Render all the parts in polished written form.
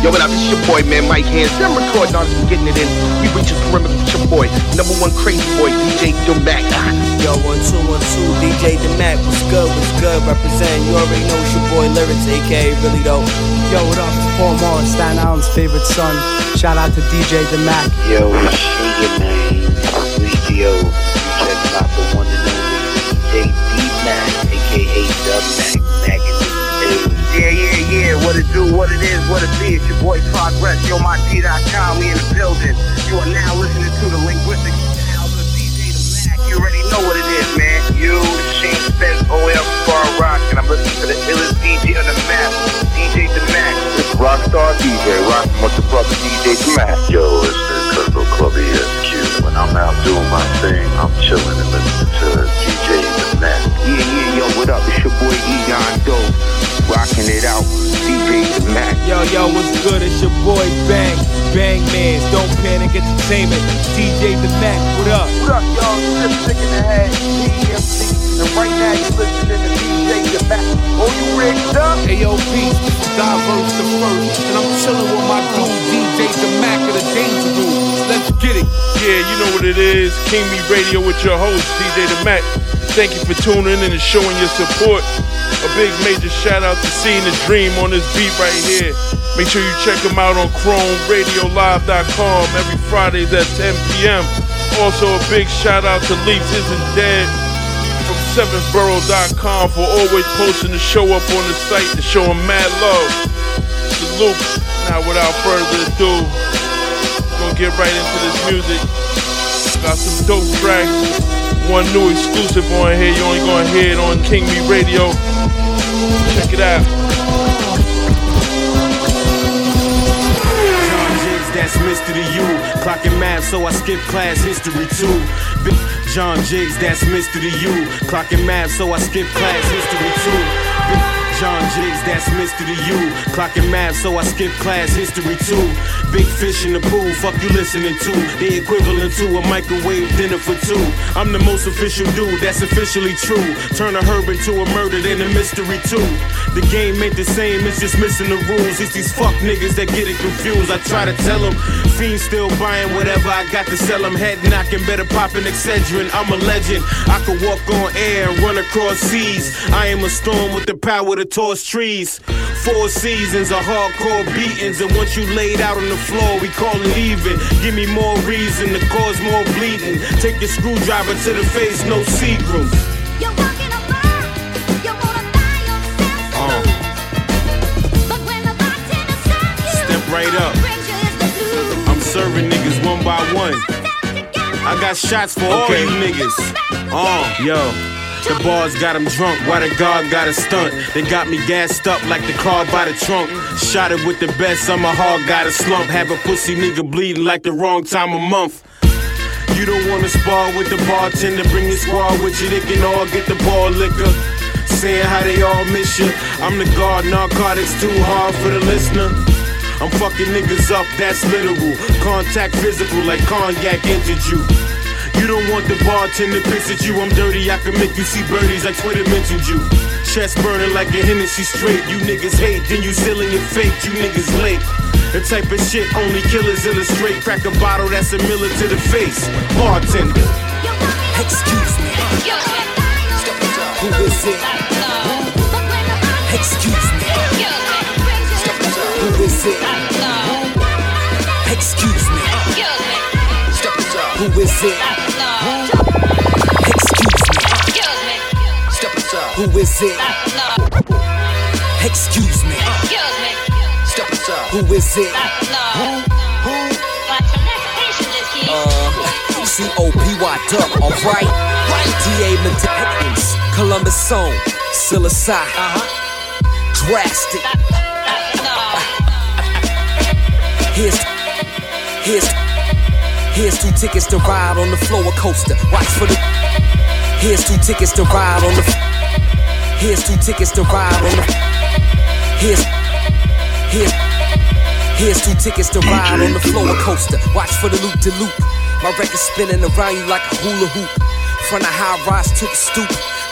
Yo, what up? This is your boy, man, Mike Hands. I'm recording artists and getting it in. We reach the perimeter with your boy, number one crazy boy, DJ DeMac. Yo, 1212, DJ DeMac. What's good? Represent. You already know it's your boy Lyrics, aka Really Dope. Yo, what up? It's Paul Morris, Staten Island's favorite son. Shout out to DJ DeMac. Yo, it's Shinga, man. Weezy-O. Check out the one and only DJ DeMac, aka DeMac. Mac in the Yeah, what it do, what it is, what it be. It's your boy Progress, yo, my.d.com, we in the building. You are now listening to the linguistic styles of DJ DeMac. You already know what it is, man. You, Shane Spence, OL Bar Rock, and I'm listening to the illest DJ on the map, DJ DeMac. It's Rockstar DJ, rocking with the brother DJ DeMac. Yo, it's the Cusco Club ESQ. When I'm out doing my thing, I'm chilling and listening to DJ DeMac. Yeah, yo, what up? It's your boy Egon Dope. Rocking it out, DJ DeMac. Yo, what's good? It's your boy Bang Man. Don't Panic Entertainment. DJ DeMac, what up? What up, y'all? Just Sick in the Head, DMC. And right now you're listening to DJ DeMac. Oh, you rigged up? Hey, yo, peace. This is Diverse the First. And I'm chilling with my dude, DJ DeMac of the Danger Room. Let's get it. Yeah, you know what it is. King Me Radio with your host, DJ DeMac. Thank you for tuning in and showing your support. A big major shout out to Seeing the Dream on this beat right here. Make sure you check him out on ChromeRadioLive.com every Fridays at 10 p.m. Also a big shout out to Leaks Isn't Dead from 7thBorough.com for always posting the show up on the site to show him mad love. Salute. Now without further ado, we're gonna get right into this music. Got some dope tracks. One new exclusive on here. You only gonna hear it on King Me Radio. Check it out. John Jiggs, that's Mr. to you. Clocking math, so I skip class history too. John Jiggs, that's Mr. to you. Clocking math, so I skip class history too. John Jiggs, that's Mr. to you. Clocking math, so I skip class history too. Big fish in the pool, fuck you listening to. They equivalent to a microwave dinner for two. I'm the most official dude, that's officially true. Turn a herb into a murder, then a mystery too. The game ain't the same, it's just missing the rules. It's these fuck niggas that get it confused. I try to tell them, fiends still buying whatever I got to sell them. Head knocking, better popping Excedrin. I'm a legend, I could walk on air and run across seas. I am a storm with the power to toss trees. 4 seasons of hardcore beatings, and once you laid out on the floor, we call it even. Give me more reason to cause more bleeding. Take your screwdriver to the face, no Seagram. You're walking around, you wanna die yourself. But when the bartender serves you, Step right up. I'm serving niggas one by one. I got shots for all you niggas. Yo. The bars got him drunk, while the guard got a stunt. They got me gassed up like the car by the trunk. Shot it with the best, I'm a hard guy to slump. Have a pussy nigga bleeding like the wrong time of month. You don't wanna spar with the bartender, bring your squad with you, they can all get the ball liquor. Saying how they all miss you. I'm the guard, narcotics too hard for the listener. I'm fucking niggas up, that's literal. Contact physical like cognac entered you. You don't want the bartender piss at you. I'm dirty, I can make you see birdies like Twitter mentioned you. Chest burning like a Hennessy straight. You niggas hate, then you selling it fake. You niggas late. The type of shit only killers illustrate. Crack a bottle, that's a Miller to the face. Bartender. Excuse me. Who is it? Excuse me. Who is it? Excuse me. Who is it? Excuse me. Who is it? Excuse me. Who is it? C-O-P-Y Duck, alright? D.A. Medallions, Columbus Song, Silicide, Drastic. Here's 2 tickets to ride on the floor coaster. Watch for the. Here's 2 tickets to ride on the. Here's 2 tickets to ride on the. Here's 2 tickets to ride on the floor coaster. Watch for the loop de loop. My record spinning around you like a hula hoop. From the high rise to the stoop.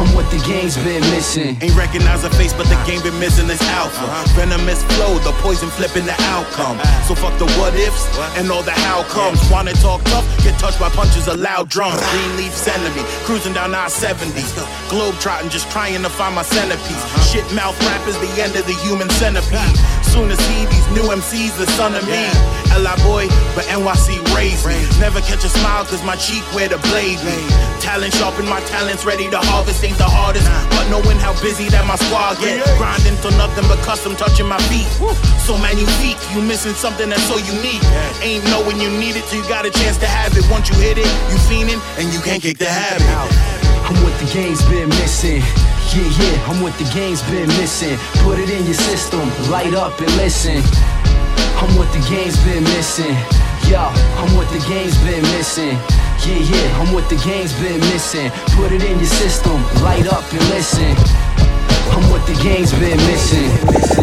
I'm what the game's been missing. Ain't recognize a face, but the game been missing this alpha. Venomous flow, the poison flipping the outcome. So fuck the what ifs and all the how comes. Wanna talk tough, get touched by punches of loud drums. Greenleaf sending me, cruising down I-70. Globe trotting, just trying to find my centerpiece. Shit mouth rap is the end of the human centipede. Soon to see these new MCs, the son of me. L.I. boy, but NYC raised me. Never catch a smile, cause my cheek where the blade me. Talent sharpen my talents, ready to harvest ain't the hardest. But knowing how busy that my squad get. Grinding till nothing but custom touching my feet. So magnifique, you missing something that's so unique. Ain't knowing you need it till you got a chance to have it. Once you hit it, you fiending, and you can't kick the habit. I'm what the game's been missing. Yeah, I'm what the game's been missing. Put it in your system, light up and listen. I'm what the game's been missing. Yo, I'm what the game's been missing. Yeah, I'm what the game's been missing. Put it in your system, light up and listen. I'm what the game's been missing.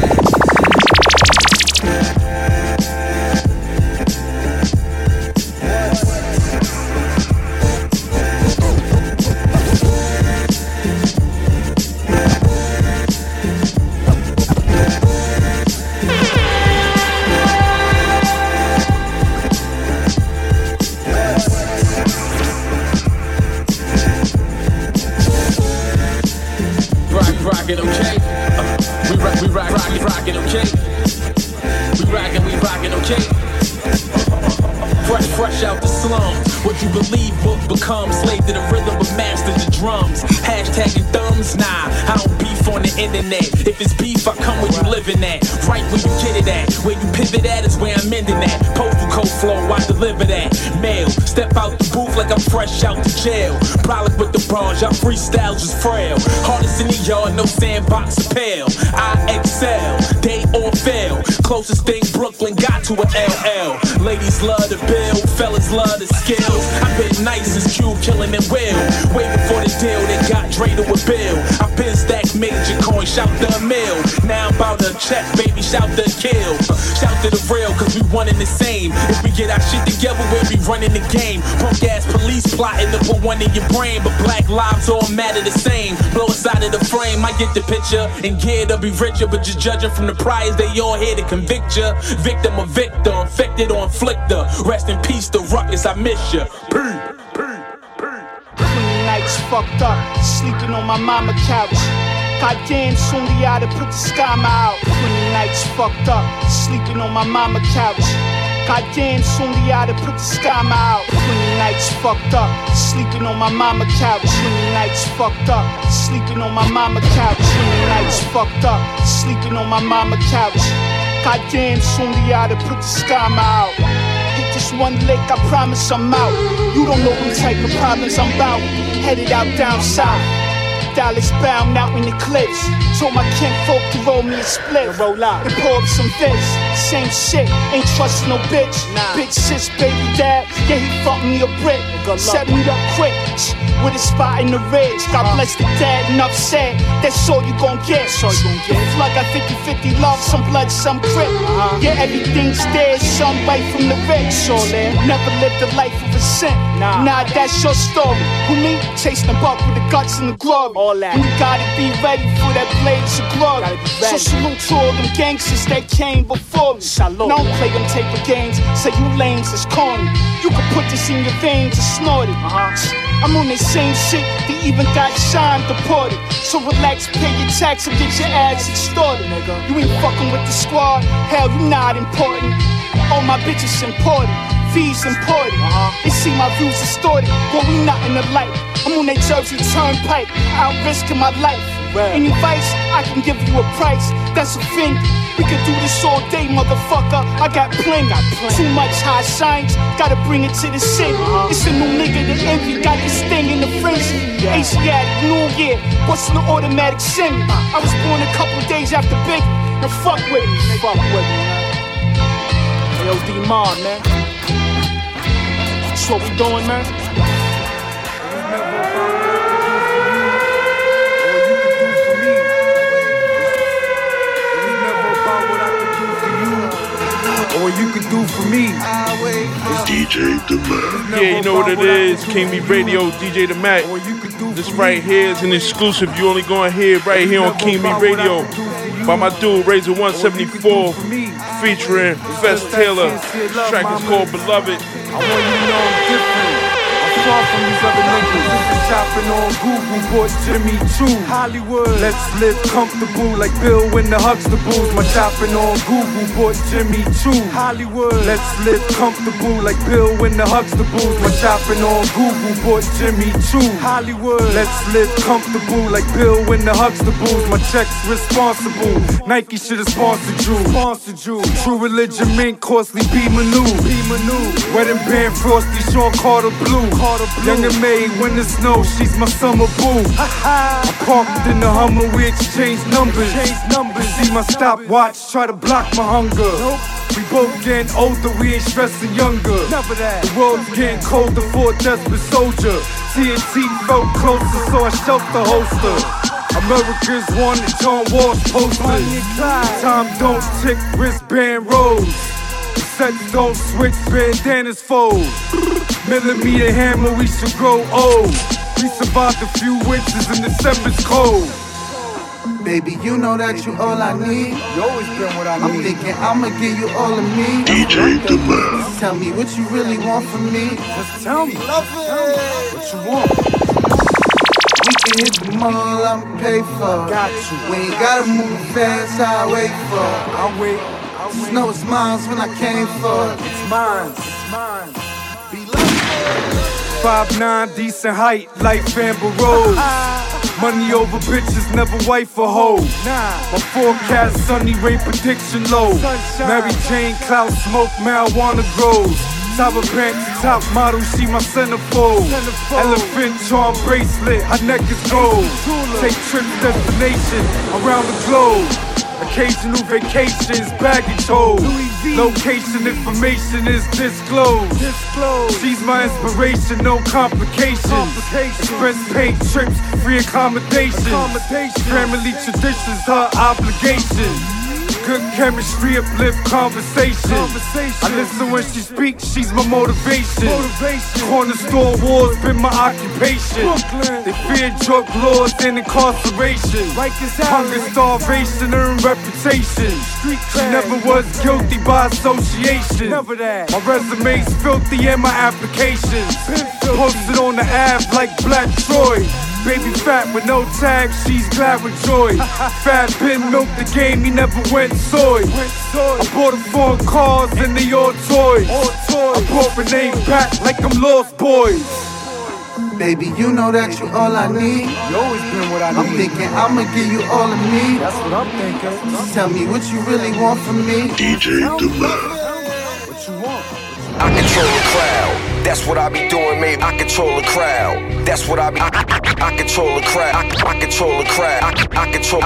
Rockin', okay? We rockin', okay? We rockin', okay? Fresh out the slums. What you believe will become. Slave to the rhythm but master the drums. Hashtagging thumbs, nah, I don't beef on the internet. If it's beef, I come where you living at. Right where you get it at. Where you pivot at is where I'm ending at. Postal code flow, I deliver that. Mail, step out the booth like I'm fresh out the jail. Prolic with the bars, y'all freestyles just frail. Hardest in the yard, no sandbox appeal. I excel, they all fail. Closest thing Brooklyn got to a LL. Ladies love the bill, fellas love the skills. I've been nice as Cube, killing it will. Waiting for the deal, they got Dre to a bill. I've been stacked major coin, shout the mill. Now I'm about to check, baby, shout the kill. Shout to the real, cause we one and the same. If we get our shit together, we'll be running the game. Punk ass police plotting to put one in your brain, but black lives all matter the same. Blow us out of the frame, I get the picture. And geared to be richer, but just judging from the prize, they all here to convict ya. Victim or victor, infected or inflictor. Rest in peace, the ruckus, I miss ya. Nights fucked up, sleeping on my mama couch. Goddamn, soon the oughta put the scammer out. 20 nights fucked up, sleeping on my mama couch. Goddamn, soon the oughta put the scammer out. 20 nights fucked up, sleeping on my mama couch. 20 nights fucked up, sleeping on my mama couch. 20 nights fucked up, sleeping on my mama couch. Goddamn, soon the oughta put the scammer out. Hit this one lick, I promise I'm out. You don't know what type of problems I'm about. Headed out down south. Dallas bound out in the cliffs. Told my kinfolk to roll me a split. Roll out and pour up some this. Same shit, ain't trusting no bitch. Big sis, baby dad, yeah, he fucked me a brick. Set me up quick, with a spot in the ridge. God bless the dad, enough said. That's all you gon' get. Flood got 50-50 love, some blood, some crip. Yeah, everything's there, some right from the rich. Never lived a life of a cent. Nah, that's your story. Who me? Chasing the buck with the guts and the glory. And you gotta be ready for that blaze of glory. So salute to all them gangsters that came before me. Don't play them taper games, say you lames is corny. You can put this in your veins and snort it. I'm on the same shit, they even got shine deported. So relax, pay your tax and get your ass extorted. You ain't fucking with the squad, hell, you not important. All my bitches important, fees important. They see my views distorted, but we not in the light. I'm on that Jersey turnpike, out risking my life. Any advice, I can give you a price, that's offended. We can do this all day, motherfucker, I got plenty. Too much high science, gotta bring it to the city. It's a new nigga, the envy, got this thing in the frenzy. Asiatic, New Year, what's the automatic semi? I was born a couple days after Biggie, now fuck with me. Fuck with me, man. Yo, D-Mar, man. That's what we doing, man. What you could do for me. DJ Demac. Yeah, you know what it is. King Me Radio, DJ Demac. This right here is an exclusive. You only gonna hear it right here on King Me Radio by my dude Razor 174 featuring Fess Taylor. This track is called Beloved. I want you to know I'm different. I'm far from these other niggas. This is chopping on Google, boy Jimmy Choo. Hollywood, let's live comfortable like Bill and the Huxtables. My chopping on Google, boy Jimmy Choo. Hollywood, let's live comfortable like Bill and the Huxtables. My chopping on Google, boy Jimmy Choo. Hollywood, let's live comfortable like Bill and the Huxtables. My checks responsible. Nike should have sponsored you. True Religion Mink, costly B Manu. Wedding band Frosty, Sean Carter Blue. Young and May, when the snow, she's my summer boo. I parked in the Hummer, we exchanged numbers. See my stopwatch, try to block my hunger. We both getting older, we ain't stressing younger. The world's getting colder for a desperate soldier. TNT felt closer, so I shelved the holster. America's wanted John Walsh posters. Time don't tick, wristband rolls. Sets don't switch, bandanas fold. Millimeter hammer, we should grow old. We survived a few winters and December's cold. Baby, you know that you all I need. You always been what I need. I'm thinking I'ma give you all of me. DJ Demand. Just tell me what you really want from me. Just tell me. What you want? We can hit the mall, I'ma pay for. Got you. We ain't gotta move fast, I'll wait for. I'll wait. Just know it's mine when I came for. It's mine. 5'9", decent height, life Amber Rose. Money over bitches, never wife or hoe. My forecast, sunny rain prediction low. Mary Jane, cloud smoke, marijuana grows. Top of pants, top model, she my centerfold. Elephant charm bracelet, her neck is gold. Take trips, destination around the globe. Occasional vacations, baggage hold. Location information is disclosed. She's my inspiration, no complications. Express paid trips, free accommodation. Family traditions, her obligation. Good chemistry, uplift conversation. I listen when she speaks, she's my motivation. Corner store wars been my occupation. They fear drug lords and incarceration. Hunger, starvation, earn reputation. She never was guilty by association. My resume's filthy and my applications posted on the app like Black Troy. Baby fat with no tag, she's glad with joy. Fat pin milk the game, he never went soy. I bought her 4 cars and they all toys. I brought Renee back like I'm Lost Boys. Baby, you know that you all I need. You always been what I need. I'm thinking I'ma give you all of me. That's what I'm thinking. Just tell me what you really want from me. DJ Demand. What you want? I control the crowd. That's what I be doing, mate. I control the crowd. That's what I be. I control the crowd. I control the crowd. I control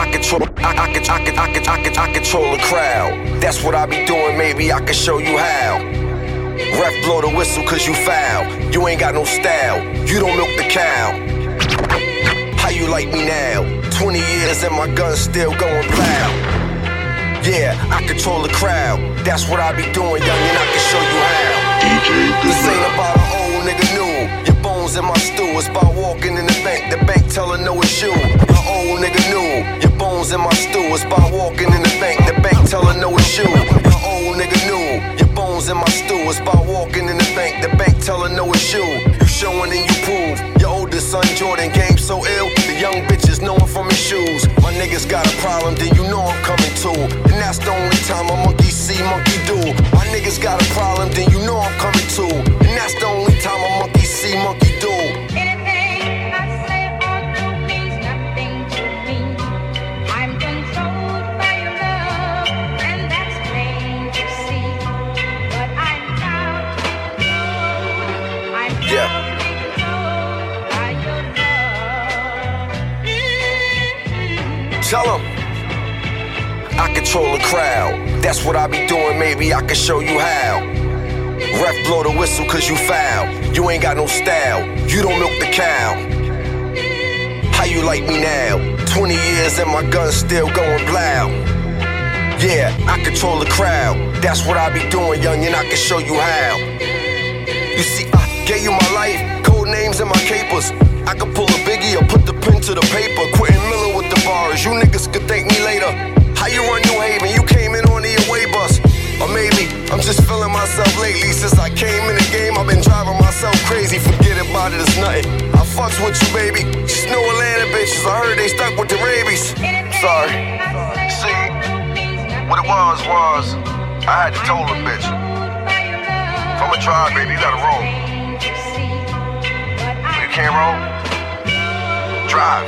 the crowd. That's what I be doing, maybe I can show you how. Ref blow the whistle cause you foul. You ain't got no style. You don't milk the cow. How you like me now? 20 years and my gun still going plow. Yeah, I control the crowd. That's what I be doing, young, and I can show you how. This ain't about an old nigga new. Your bones in my stew. It's about walking in the bank teller know it's you. An old nigga new. Your bones in my stew. It's about walking in the bank teller know it's you. An old nigga new. Your bones in my stew. It's about walking in the bank teller know it's you. You showing and you prove. Your oldest son Jordan game so ill. The young bitches know him from his shoes. My niggas got a problem, then you know I'm coming too. And that's the only time a monkey see, monkey do. My niggas got a problem, then you know I'm coming too. And that's the only time a monkey see, monkey do. Anything I say or do means nothing to me. I'm controlled by your love, and that's plain to see. But I'm proud to be controlled. I'm proud to be controlled by your love. Tell 'em I control the crowd. That's what I be doing, maybe I can show you how. Ref blow the whistle cause you foul. You ain't got no style. You don't milk the cow. How you like me now? 20 years and my gun still going blow. Yeah, I control the crowd. That's what I be doing, young, and I can show you how. You see, I gave you my life, code names and my capers. I could pull a Biggie or put the pen to the paper. Quentin Miller with the bars, you niggas could thank me later. How you run New Haven? You came in on the away bus. Or maybe I'm just feeling myself lately. Since I came in the game, I've been driving myself crazy. Forget about it, it's nothing. I fucks with you, baby. Just know Atlanta bitches, I heard they stuck with the rabies. Sorry. See, what it was, I had to told a bitch. If I'ma drive, baby, you gotta roll. You can't roll? Drive.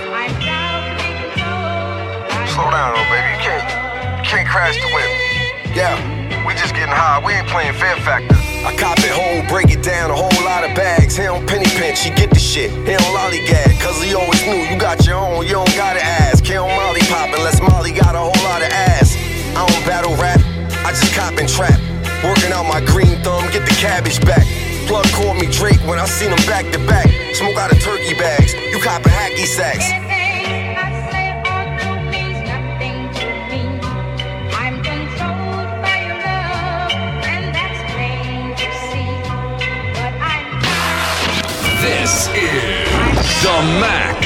Slow down, though, baby. You can't crash the whip. Yeah. We just getting high, we ain't playing Fear Factor. I cop it whole, break it down, a whole lot of bags. He don't penny pinch, he get the shit. He don't lollygag, cause he always knew you got your own, you don't gotta ask. He don't Molly pop unless Molly got a whole lot of ass. I don't battle rap, I just cop and trap. Working out my green thumb, get the cabbage back. Plug called me Drake when I seen him back to back. Smoke out of turkey bags, you copping hacky sacks. This is The Mac.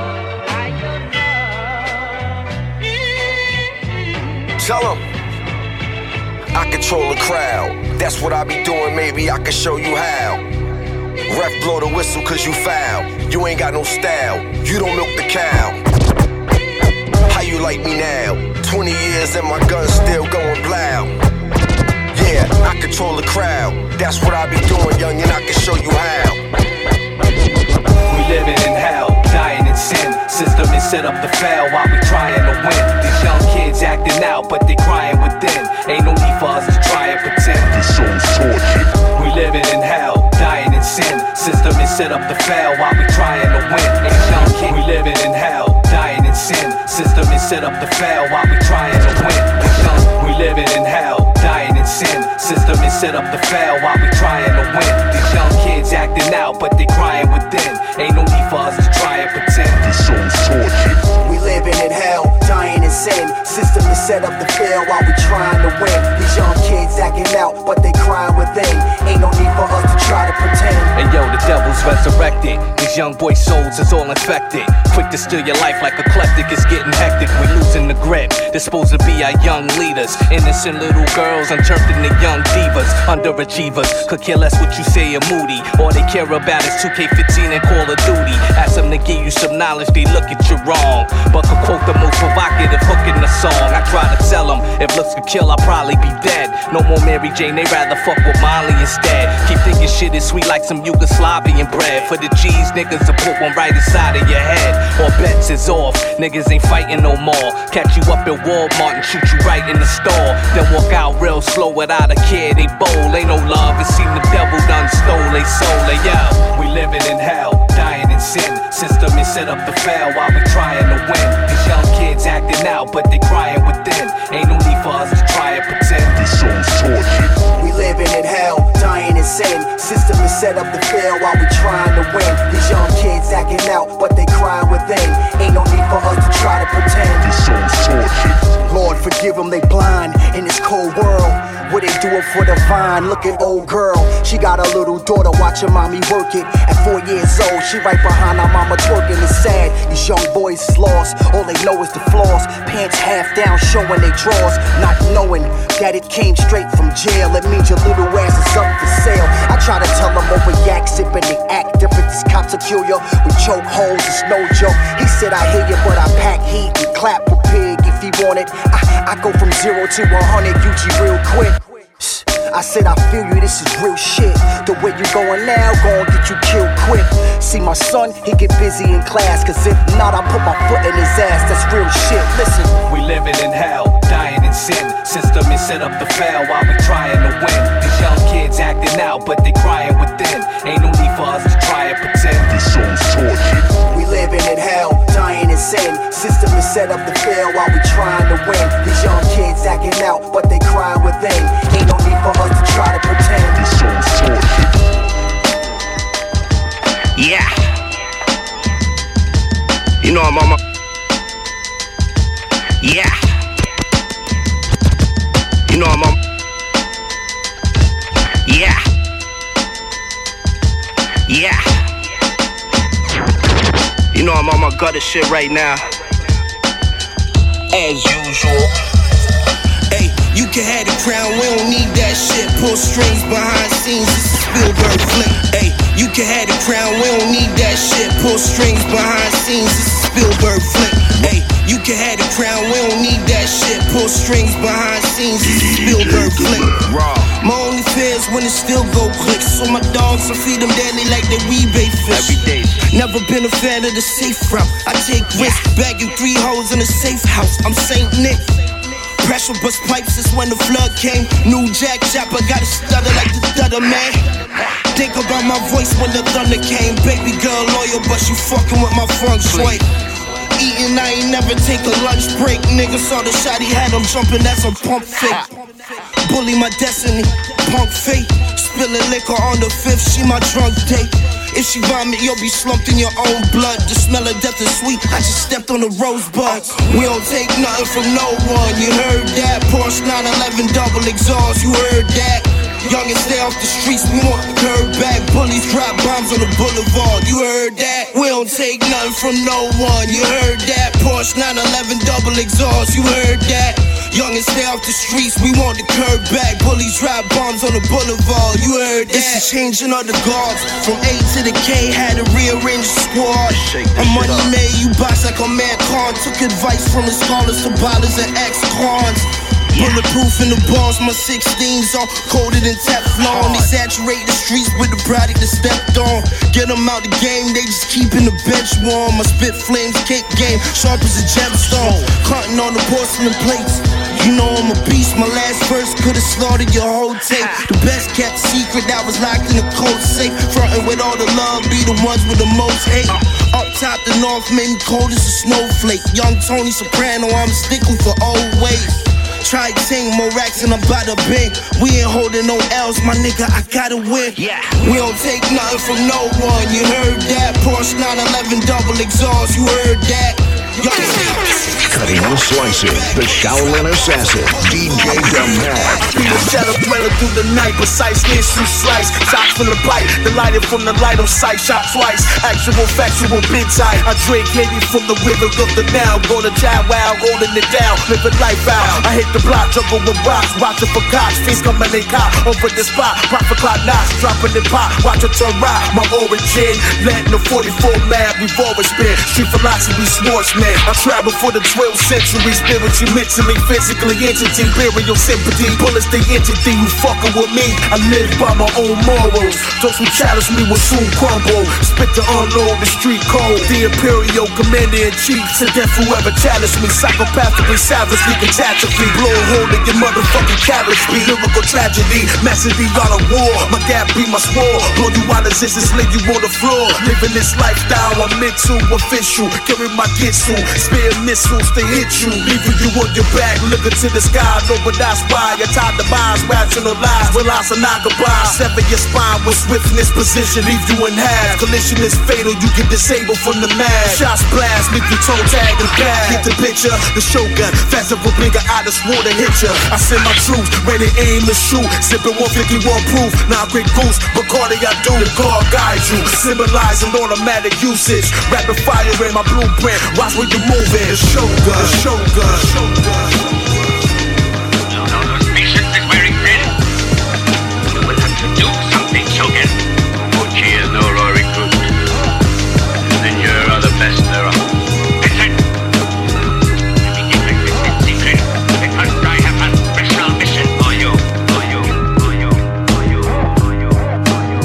Tell him I control the crowd. That's what I be doing, maybe I can show you how. Ref blow the whistle cause you foul. You ain't got no style, you don't milk the cow. How you like me now? 20 years and my gun still going blow. Yeah, I control the crowd. That's what I be doing, young, and I can show you how. Living in hell, dying in sin. System is set up to fail while we trying to win. These young kids acting out, but they crying within. Ain't no need for us to try and pretend. This soul's tortured. We living in hell, dying in sin. System is set up to fail while we trying to win. These young kids, we living in hell, dying in sin. System is set up to fail while we trying to win. These young, we living in hell, dying in sin. System is set up to fail while we trying to win. These young kids acting out, but they crying within. Ain't no need for us to try and pretend. This soul's tortured. We living in hell, dying in sin. System is set up to fail while we trying to win. These young kids acting out, but they crying within. Ain't no need for us to try to pretend. And yo, the devil's resurrected. These young boy souls is all infected. Quick to steal your life like eclectic. It's getting hectic. We losing the grip. They're supposed to be our young leaders. Innocent little girls and turned into young divas. Underachievers could care less what you say or moody. All they care about is 2K15 and Call of Duty. Ask them to give you some knowledge, they look at you wrong. But could quote the most provocative hook in the song. I try to tell them, if looks could kill, I'll probably be dead. No more Mary Jane, they rather fuck with Molly instead. Keep thinking shit is sweet like some Yugoslavian bread. For the G's, niggas to put one right inside of your head. All bets is off, niggas ain't fighting no more. Catch you up at Walmart and shoot you right in the store. Then walk out real slow without a care, they bold. Ain't no love, it seem the devil done stole they soul. Hey, yo, we living in hell, dying in sin. System is set up to fail while we trying to win. These young kids acting out, but they crying within. Ain't no need for us to try and pretend. This soul's tortured. We living in hell, dying in sin. System is set up to fail while we trying to win. These young kids acting out, but they crying within. Ain't no need for us to try to pretend. This soul's tortured. Lord, forgive them, they blind in this cold world. What they do it for the vine? Look at old girl. She got a little daughter watching mommy work it. At 4 years old, she right behind her mama twerking. It's sad, these young boys is lost. All they know is the flaws. Pants half down, showing they drawers. Not knowing that it came straight from jail. It means your little ass is up for sale. I try to tell them over yak sipping, they act different. These cops will kill you with choke holes, it's no joke. He said I hear you, but I pack heat and clap for pig if he want it. I go from 0 to 100 UG real quick. I said I feel you, this is real shit. The way you going now, gon' get you killed quick. See my son, he get busy in class. Cause if not, I put my foot in his ass. That's real shit, listen. We living in hell, dying in sin. System is set up to fail while we trying to win. These young kids acting out, but they crying within. Ain't no need for us to try and pretend. This soul's tortured. We living in hell, dying in sin. System is set up to fail while we trying to win. These young kids acting out, but they crying within. Ain't no need for us to try to pretend. This soul's tortured. Yeah. You know I'm on my. Yeah. You know I'm on. Yeah. Yeah. gutter shit right now. As usual. Hey, you can have the crown, we don't need that shit. Pull strings behind scenes, this is Spielberg flick. Hey, you can have the crown, we don't need that shit. Pull strings behind scenes, this is Spielberg flick. Hey, you can have the crown, we don't need that shit. Pull strings behind scenes, this is Spielberg flick. My only fear is when it still go click. So my dogs, I feed them daily like they rebate fish. Every day. Never been a fan of the safe route. I take risks, bagging 3 hoes in a safe house. I'm Saint Nick. Pressure bust pipes is when the flood came. New jack chopper, gotta stutter like the stutter man. Think about my voice when the thunder came. Baby girl loyal, but she fucking with my funk swipe. Eating, I ain't never take a lunch break. Nigga saw the shot he had, I'm jumping, that's a pump fake. Bully my destiny, punk fate. Spilling liquor on the 5th, she my drunk date. If she vomit, you'll be slumped in your own blood. The smell of death is sweet, I just stepped on the rosebud. We don't take nothing from no one, you heard that? Porsche 911 double exhaust, you heard that? Young and stay off the streets, we want the curb back. Bullies drop bombs on the boulevard, you heard that? We don't take nothing from no one, you heard that? Porsche 911 double exhaust, you heard that? Young and stay off the streets, we want the curb back. Bullies drop bombs on the boulevard, you heard that? It's the changing of the guards, from A to the K, had to rearrange the squad. I'm money made, you box like a man Khan. Took advice from the scholars to ballers and ex-cons. Bulletproof in the balls, my 16s all coated in Teflon. They saturate the streets with the product that stepped on. Get them out the game, they just keeping the bench warm. My spit flames, kick game, sharp as a gemstone. Cutting on the porcelain plates. You know I'm a beast, my last verse could've slaughtered your whole tape. The best kept secret that was locked in a cold safe. Frontin' with all the love, be the ones with the most hate. Up top, the north made me cold as a snowflake. Young Tony Soprano, I'm sticking for old ways. Try ting, more racks and I'm by the bank. We ain't holding no L's, my nigga, I gotta win. We don't take nothing from no one, you heard that? Porsche 911 double exhaust, you heard that? Cutting and slicing, the Shaolin Assassin, DJ Demac. The shadow dweller through the night, precise issue slice. Shots from the pipe, the lighting from the light on sight, shot twice. Actual, factual, big tight. I drink heavy from the river of the now. Go to Chow Wow, holding it down, living life out. I hit the block, juggle with rocks, watching for cops. Things coming in cop, over the spot. Profit clock knots, dropping in pot, watch it turn right. My origin, letting the 44 mad, we've always been. Street philosophy, sportsman. I travel for the 12th century, spiritually, mentally, physically, entity, burial sympathy. Bullets, the entity who fucking with me. I live by my own morals. Those who challenge me will soon crumble. Spit to unload the street code. The imperial commander-in-chief. To death whoever challenge me. Psychopathically, savagely, catastrophically. Blow a hole in your motherfucking cabbage. Be lyrical tragedy. Massively on a war. My gap be my sword. Blow you out of existence, lay you on the floor. Living this lifestyle, I'm mental, official. Carry my gitsu. Spear missiles to hit you, leaving you on your back, looking to the sky, know what I spy. You're tied to minds, rationalize, realize and not goodbye. Sever your spine with swiftness, position, leave you in half. Collision is fatal, you get disabled from the mask. Shots blast, leave you toe tag and back. Get the picture, the Shogun, faster for bigger, I just wanna hit ya. I send my troops, ready aim to shoot, sipping 151 proof. Now quick goose, Bacardi I do, the guard guide you, symbolizing automatic usage. Rapid fire in my blueprint, watch where you moving. The Shogun, the Shogun, the Shogun. Those patients is wearing red. You will have to do something, Shogun. Mochi is no raw recruit. Then you are the best there are. Listen. Let me keep this secret because I have a special mission for you. For you, for you, for you, for you, for you.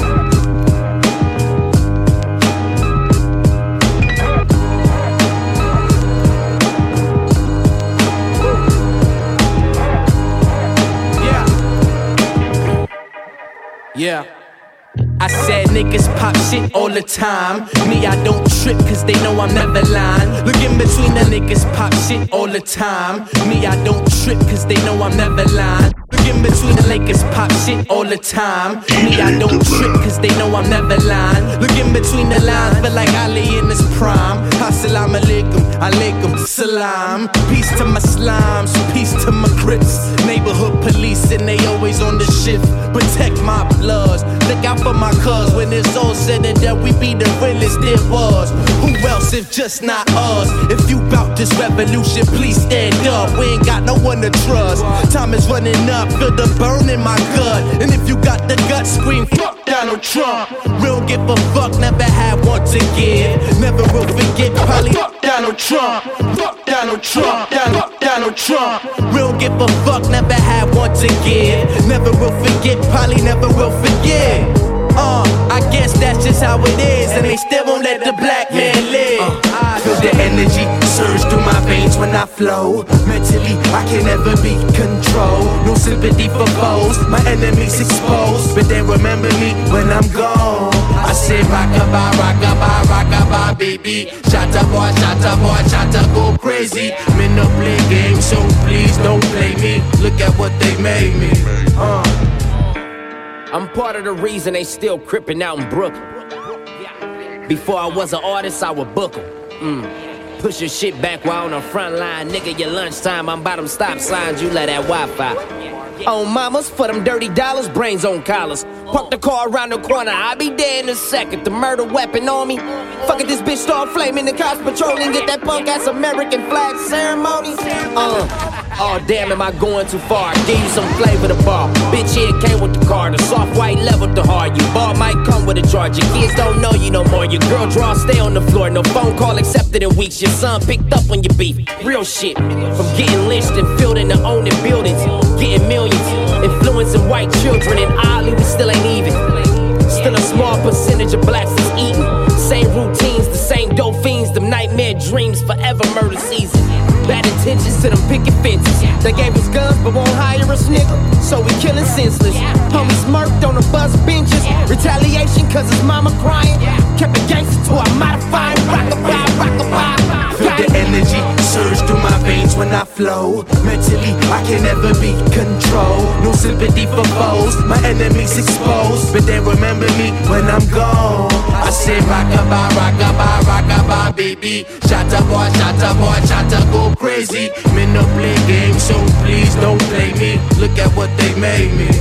Yeah. I said niggas pop shit all the time. Me, I don't trip cause they know I'm never lying. Look in between the niggas pop shit all the time. Me, I don't trip cause they know I'm never lying. Look Look in between the Lakers, pop shit all the time. Me, I don't trip, cause they know I'm never lying. Look in between the lines, feel like Ali in his prime. Assalamu alaikum, alaikum salam. Peace to my slimes, peace to my crips. Neighborhood police and they always on the shift. Protect my bloods, look out for my cuz. When it's all said and done, we be the realest there was. Who else if just not us? If you bout this revolution, please stand up. We ain't got no one to trust. Time is running up, feel the burn in my gut. And if you got the guts, scream fuck Donald Trump. We don't give a fuck, never had one to give. Never will forget, probably fuck Donald Trump. Fuck Donald Trump, Donald Trump. We don't give a fuck, never had one to give. Never will forget, probably never will forget. I guess that's just how it is, and they still won't let the black man live. I feel the energy surge through my veins when I flow. Mentally, I can never be controlled. No sympathy for foes, my enemies exposed. But they remember me when I'm gone. I say rockabye, rockabye, rockabye, baby. Shatta boy, shatta go crazy. Men no play games, so please don't play me. Look at what they made me. I'm part of the reason they still crippin' out in Brooklyn. Before I was an artist, I would book 'em. Push your shit back while on the front line. Nigga, your lunchtime, I'm by them stop signs, you let that Wi-Fi. On mamas, for them dirty dollars, brains on collars. Park the car around the corner, I'll be there in a second. The murder weapon on me. Fuck it, this bitch start flaming, the cops patrolling. Get that punk ass American flag ceremony. Oh damn, am I going too far? Give you some flavor to bar. Bitch, here came with the car. The soft white leveled the hard. You bar might come with a charge. Your kids don't know you no more. Your girl draw, stay on the floor. No phone call accepted in weeks. Your son picked up on your beef. Real shit. From getting lynched and filled into owning buildings. Getting millions. Influencing white children. And oddly, we still ain't even. Still a small percentage of blacks is eating. Same routines, the same dope fiends. Them nightmare dreams, forever murder season. Bad intentions to them picket fences. They gave us guns but won't hire us, nigga. So we killing senseless. Homies murked on the bus benches. Retaliation cause his mama crying. Kept it gangster till I modified. Rockabye, rockabye. Feel the energy surge through my veins when I flow. Mentally, I can never be controlled. No sympathy for foes. My enemies exposed. But they remember me when I'm gone. I say rockabye, rockabye, rockabye, baby. Shatta boy, shatta go crazy. Men no play games, so please don't play me. Look at what they made me.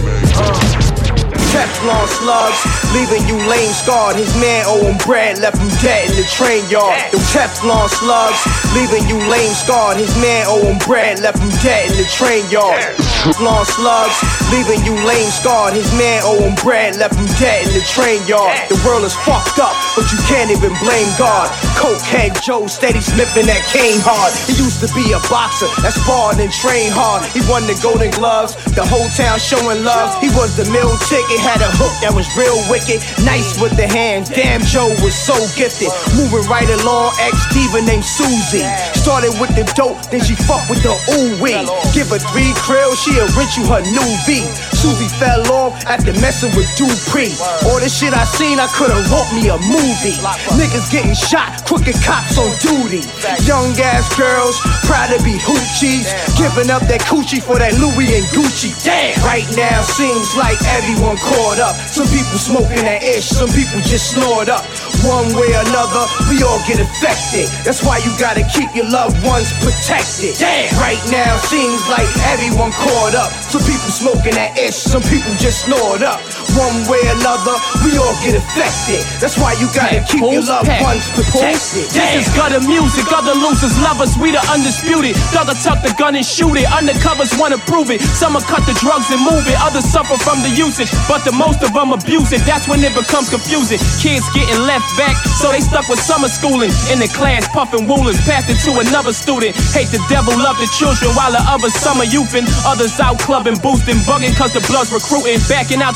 Teflon slugs, leaving you lame scarred. His man owe him bread, left him dead in the train yard. Them Teflon slugs, leaving you lame scarred. His man owe him bread, left him dead in the train yard. Teflon slugs, leaving you lame scarred. His man owe him bread, left him dead in the train yard. The world is fucked up, but you can't even blame God. Cokehead Joe steady sniffing that cane hard. He used to be a boxer that sparred and trained hard. He won the Golden Gloves, the whole town showing love. He was the meal ticket, had a hook that was real wicked. Nice with the hands, damn Joe was so gifted. Moving right along, ex-diva named Susie. Started with the dope, then she fucked with the ooh-wee. Give her 3 krills, she'll rent you her new V. Susie fell off after messing with Dupree. All the shit I seen, I could've wrote me a movie. Niggas getting shot, crooked cops on duty. Young ass girls, proud to be hoochies. Giving up that coochie for that Louis and Gucci. Damn! Right now seems like everyone caught up. Some people smoking that ish, some people just snort up. One way or another, we all get affected. That's why you gotta keep your loved ones protected. Damn! Right now seems like everyone caught up. Some people smoking that ish, some people just snort up. One way or another, we all get affected. That's why you gotta keep your loved ones protected. This is gutter music, other losers love us, we the undisputed. Thugger tuck the gun and shoot it, undercovers wanna prove it. Some cut the drugs and move it, others suffer from the usage, but the most of them abuse it. That's when it becomes confusing. Kids getting left back, so they stuck with summer schooling. In the class, puffing rulers, passed it to another student. Hate the devil, love the children, while the others summer youthing. Others out clubbing, boosting, bugging, cause the blood's recruiting. Backing out the gun, so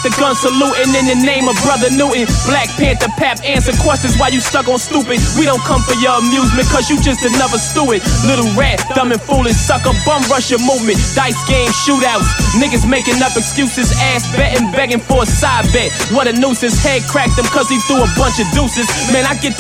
saluting in the name of Brother Newton. Black Panther Pap, answer questions while you stuck on stupid. We don't come for your amusement, cause you just another steward. Little rat, dumb and foolish, sucker, bum rush your movement. Dice game, shootouts, niggas making up excuses. Ass betting, begging for a side bet. What a nuisance, head cracked him cause he threw a bunch of deuces. Man, I get the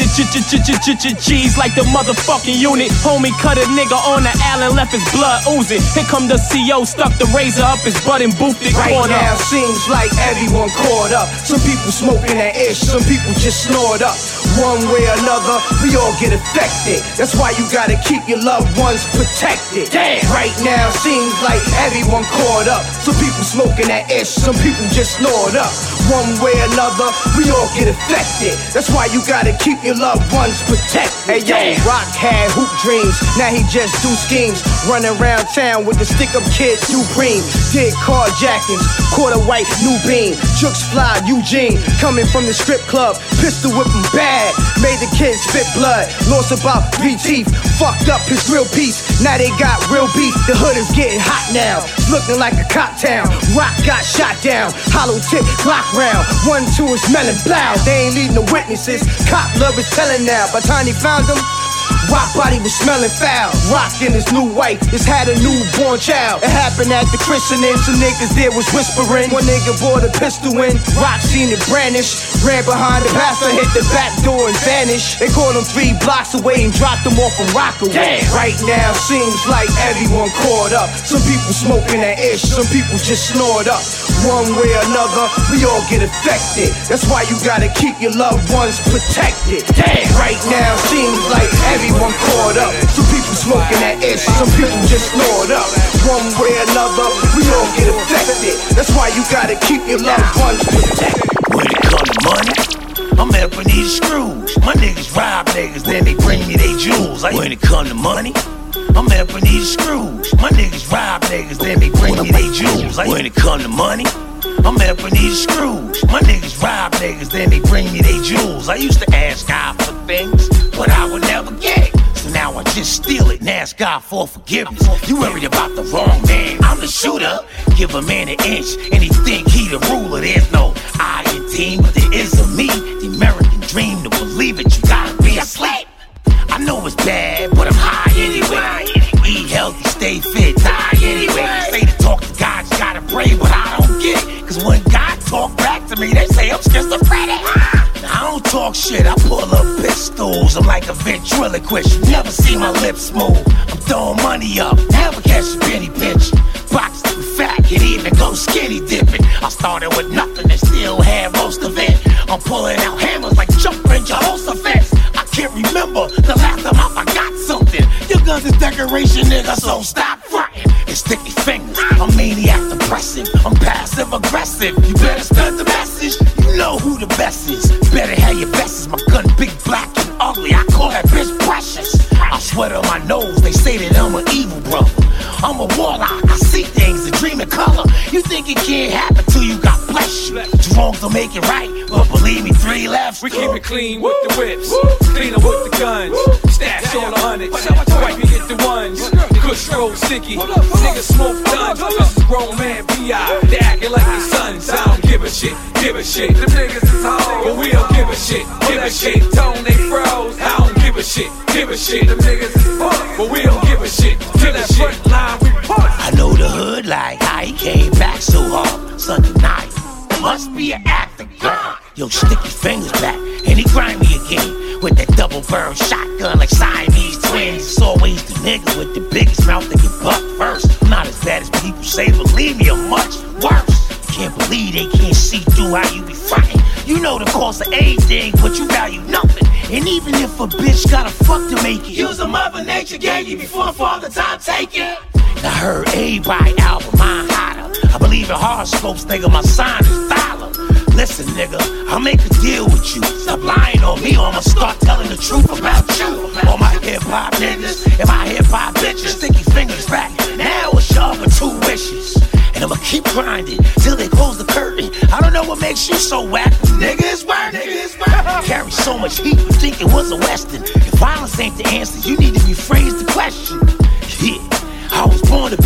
cheese like the motherfucking unit. Homie cut a nigga on the island, left his blood oozing. Here come the CO, stuck the razor up his butt and boofed it. Right now seems like everyone caught up. Some people smoking that ish, some people just snort up. One way or another, we all get affected. That's why you gotta keep your loved ones protected. Damn. Right now seems like everyone caught up. Some people smoking that ish, some people just snort up. One way or another, we all get affected. That's why you gotta keep your loved ones protected. Hey yo, Rock had hoop dreams, now he just do schemes. Running around town with the stick-up kid Supreme. Did carjackings, caught a white new beam. Jukes fly Eugene, coming from the strip club. Pistol whipping bad, made the kid spit blood. Lost about 3 teeth, fucked up his real piece. Now they got real beef, the hood is getting hot now. It's looking like a cop town. Rock got shot down, hollow tip Glock round. 1-2 is smelling blow, they ain't leading the witnesses. Cop love is telling now, by the time he found him, Rock body was smelling foul. Rock and his new wife just had a newborn child. It happened at the christening, some niggas there was whispering. One nigga brought a pistol in, Rock seen it brandish. Ran behind the pastor, hit the back door and vanished. They caught him 3 blocks away and dropped him off from Rockaway. Damn. Right now seems like everyone caught up. Some people smoking that ish, some people just snort up. One way or another, we all get affected. That's why you gotta keep your loved ones protected. Damn. Right now seems like everyone caught up. Some people smoking that ish, some people just snort up. One way or another, we all get affected. That's why you gotta keep your loved ones protected. When it come to money, I'm helping these screws. My niggas rob niggas, then they bring me they jewels. When it come to money, I'm helping these screws. My niggas rob niggas, then they bring me they jewels. When it come to money, I'm helping these screws. My niggas rob niggas, then they bring me they jewels. I used to ask God for things, but I would never get it. So now I just steal it and ask God for forgiveness. You worried about the wrong man, I'm the shooter. Give a man an inch and he think he the ruler. There's no I in team, but there is a me. The American dream, to believe it, you gotta be asleep. I know it's bad, but I'm high anyway. Eat healthy, stay fit, die anyway. Say to talk to God, you gotta pray, but I don't get it. Cause when God talk back to me, they say I'm schizophrenic. Now I don't talk shit, I pull up pistols. I'm like a ventriloquist, you never see my lips move. I'm throwing money up, never catch a penny pinch. Box too fat, can even go skinny dipping. I started with nothing and still had most of it. I'm pulling out hammers like jumping Jehoshaphat. I can't remember the last time I forgot something. Your guns is decoration, nigga, so stop frontin'. It's sticky fingers, I'm maniac depressive, I'm passive aggressive. You better spread the message, you know who the best is. Better have your best, my gun big, black, and ugly. I call that bitch precious. I sweat on my nose, they say that I'm an evil brother. I'm a warlock, I see things, a dream in color. You think it can't happen till you got bless you. 2 wrongs don't make it right, but believe me, 3 left. We keep it clean with the whips, cleaner with the guns. Stash on the hundreds, wipe and get the ones. Kush roll sticky, niggas smoke guns. This is grown man B.I. They acting like their sons. I don't give a shit, give a shit. Them niggas is hoes, but we don't give a shit, give a shit. Tone they froze, I don't give a shit, give a shit. Them niggas is fucked, but we don't give a shit, give a shit. Line we push. I know the hood like how he came back so hard Sunday night. Must be an act of God. Yo, sticky fingers back, and he grind me again with that double barrel shotgun like Siamese twins. It's always the nigga with the biggest mouth that get bucked first. I'm not as bad as people say, believe me, I'm much worse. Can't believe they can't see through how you be fighting. You know the cost of everything, but you value nothing. And even if a bitch gotta fuck to make it, use a mother nature gave you before father time take it. I heard everybody album, mine hotter. I believe in horoscopes, nigga, my sign is dollar. Listen, nigga, I'll make a deal with you. Stop lying on me or I'ma start telling the truth about you. All my hip-hop niggas and my hip-hop bitches. Sticky fingers back, now it's your other 2 wishes. And I'ma keep grinding till they close the curtain. I don't know what makes you so whack. Nigga, it's work. Carry so much heat, you think it was a western. If violence ain't the answer, you need to rephrase the question. Yeah, I was born to be a best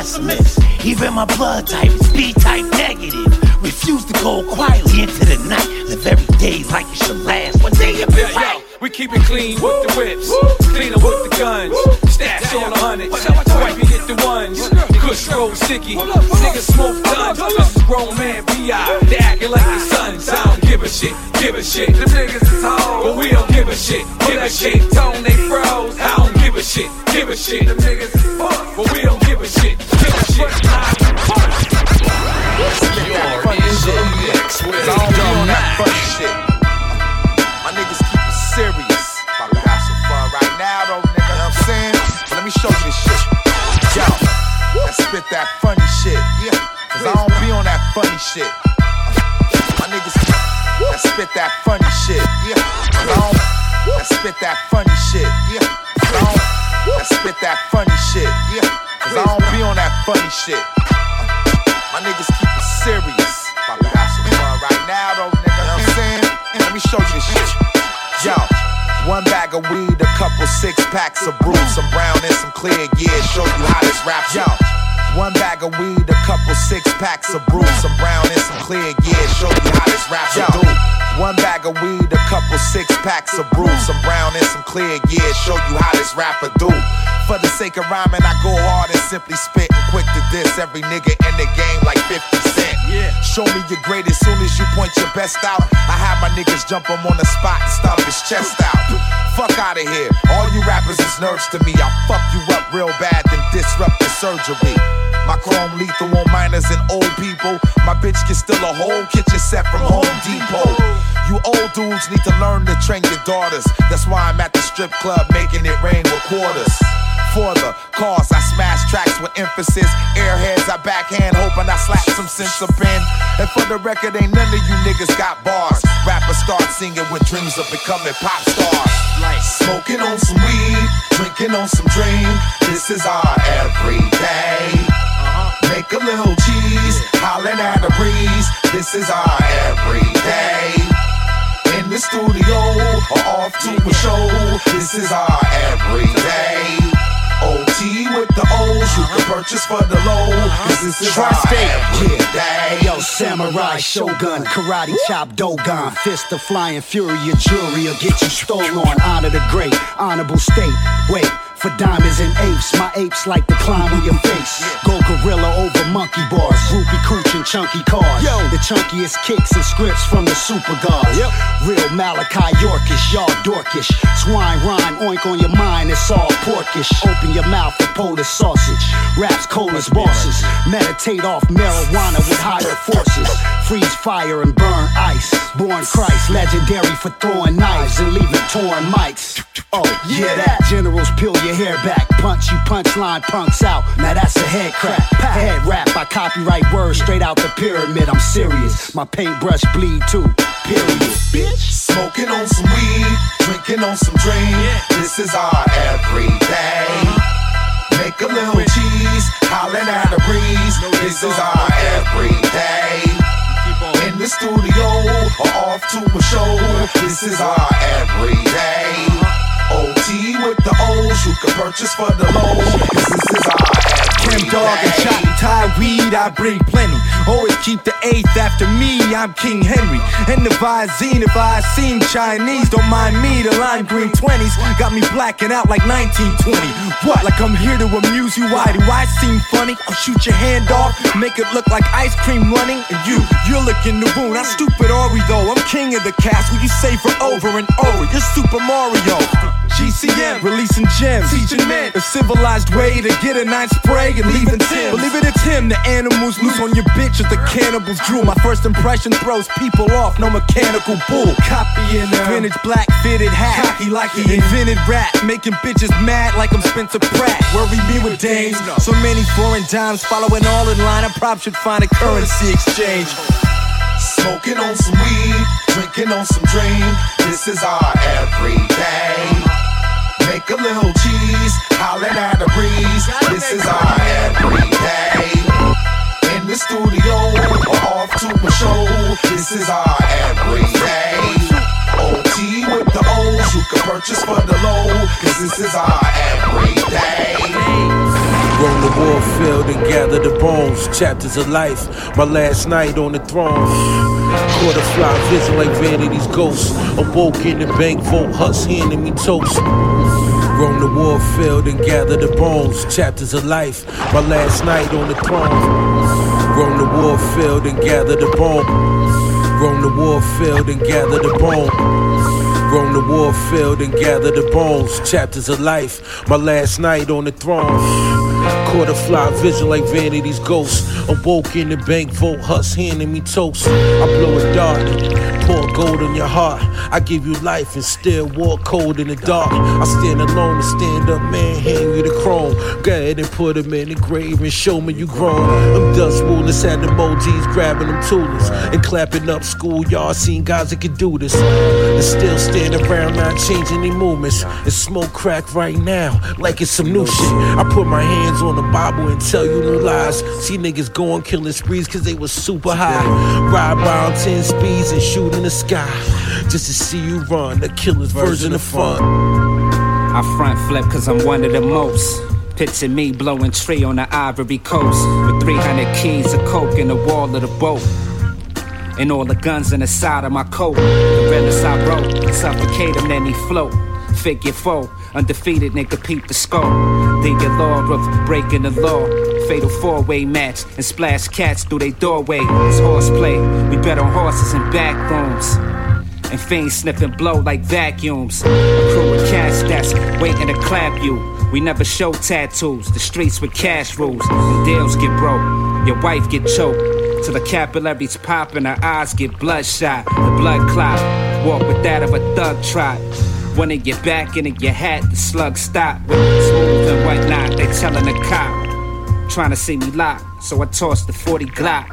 pessimist. Even my blood type is B-type negative. Refuse to go quietly into the night. Live every day like it should last. One day you'll be right. We keep it clean with the whips, cleaner with the guns. Stash on 100, wipe you hit the ones. Kush roll sticky, niggas smoke guns. This is grown man B.I. They acting like the sons. I don't give a shit, give a shit. Them niggas is hoes, but we don't give a shit, give a shit. Tone they froze, I don't give a shit, give a shit. Them niggas is fuck, but we don't give a shit, give a shit. You're in the mix with Dumb Mac. My niggas keep it serious. About to have some fun right now, though, nigga. You know what I'm saying? Let me show you this shit. Yo, let's spit that funny shit. Yeah, cause I don't be on that funny shit. My niggas, let's spit that funny shit. Yeah, cause I don't. Let's spit that funny shit. Yeah, cause I don't. Let's spit that funny shit. Yeah, cause I don't be on that funny shit. My niggas keep it serious. About to have some fun right now, though, nigga. You know what I'm saying? Let me show you this shit. Yo, one bag of weed, a couple 6-packs of brew, some brown and some clear, yeah, show you how this rap. Yo, one bag of weed, a couple 6-packs of brew, some brown and some clear, yeah, show you how this rap. Yo, one bag of weed, a couple 6-packs of brew, some brown and some clear, yeah, show you how this rapper do. For the sake of rhyming, I go hard and simply spit and quick to diss every nigga in the game like 50 Cent. Yeah. Show me your greatest soon as you point your best out. I have my niggas jump him on the spot and stomp his chest out. Fuck out of here, all you rappers is nerds to me. I'll fuck you up real bad, then disrupt the surgery. My chrome lethal on minors and old people. My bitch can steal a whole kitchen set from Home Depot. You old dudes need to learn to train your daughters. That's why I'm at the strip club making it rain with quarters. For the cause, I smash tracks with emphasis. Airheads, I backhand, hoping I slap some sense up in. And for the record, ain't none of you niggas got bars. Rappers start singing with dreams of becoming pop stars. Like smoking on some weed, drinking on some dream. This is our everyday. Make a little cheese, hollering at a breeze. This is our everyday. In the studio or off to a show. This is our everyday. OT with the O's, you can purchase for the low. Cause this is our everyday. Yo, samurai, shogun, karate chop, Dogon, fist of flying fury, your jury will get you stole on. Honor the great, honorable state. Wait. For diamonds and apes, my apes like to climb on your face. Go gorilla over monkey bars, groupie cooch and chunky cars. Yo, the chunkiest kicks and scripts from the super guards. Real Malachi Yorkish, y'all dorkish. Swine rhyme, oink on your mind, it's all porkish. Open your mouth for Polish sausage. Raps cold as bosses. Meditate off marijuana with higher forces. Freeze fire and burn ice. Born Christ, legendary for throwing knives and leaving torn mics. Oh, yeah, that. Generals peel your hair back. Punch you punchline punks out. Now that's a head crack. Head rap, I copyright words straight out the pyramid. I'm serious. My paintbrush bleed too. Period. Bitch. Smoking on some weed, drinking on some dream. This is our everyday. Make a little cheese, hollering at a breeze. This is our everyday. In the studio or off to a show. This is our everyday. OT with the O's, you can purchase for the low. This is our Chem dog and chop Thai weed, I bring plenty. Always keep the eighth after me, I'm King Henry. And the Visine, if I seem Chinese, don't mind me, the lime green 20s got me blacking out like 1920. What, like I'm here to amuse you? Why do I seem funny? I'll shoot your hand off, make it look like ice cream running. And you're licking the wound, I'm stupid Ori though. I'm king of the castle, you say for over and over. You're Super Mario. GCM, releasing gems, teaching men a civilized way to get a nice spray and leaving Tim. Believe it, it's him. The animals loose on your bitch as the cannibals drool. My first impression throws people off, no mechanical bull. Copying vintage black fitted hat, cocky like he invented rap, making bitches mad like I'm Spencer Pratt. Worry me with dames, so many foreign dimes following all in line. I probably should find a currency exchange. Smoking on some weed, drinking on some dream. This is our everyday. Make a little cheese, hollering at a breeze. This is our everyday. In the studio or off to a show. This is our everyday. OT with the O's, you can purchase for the low. Cause this is our everyday. Roll the war field and gather the bones. Chapters of life, my last night on the throne. Caught a fly vision like vanity's ghost. Awoke in the bank vault, huts handing me toast. Roam the war field and gather the bones. Chapters of life, my last night on the throne. Roam the war field and gather the bone. Roam the war field and gather the bone. Roam the war field and gather the bones. Chapters of life, my last night on the throne. Caught a fly vision like vanity's ghost. Awoke in the bank vault, huts handing me toast. I blow a dart, pour gold in your heart. I give you life and still walk cold in the dark. I stand alone and stand up, man, hand you the chrome. Go ahead and put him in the grave and show me you grown. Them dust rulers had the emojis grabbing them toolers and clapping up schoolyard. Seen guys that could do this and still stand around not changing their movements. And smoke crack right now like it's some new shit. I put my hands on the Bible and tell you no lies. See niggas going killing sprees cause they was super high. Ride around 10 speeds and shoot in the sky just to see you run, the killer's version of fun. I front flip cause I'm one of the most. Picture me blowing tree on the Ivory Coast with 300 keys of coke in the wall of the boat. And all the guns in the side of my coat. The realest I wrote, suffocate him then he float. Figure 4, undefeated nigga peep the skull. Then your law of breaking the law. Fatal 4-way match and splash cats through they doorway. It's horseplay, we bet on horses in back rooms. And fiends sniffing blow like vacuums. A crew of cats that's waiting to clap you. We never show tattoos, the streets with cash rules. The deals get broke, your wife get choked. Till the capillaries pop and her eyes get bloodshot. The blood clot, walk with that of a thug trot. When in your back and in your hat, the slugs stop. With smooth and whatnot, they telling the cop. Trying to see me lock, so I toss the 40 Glock.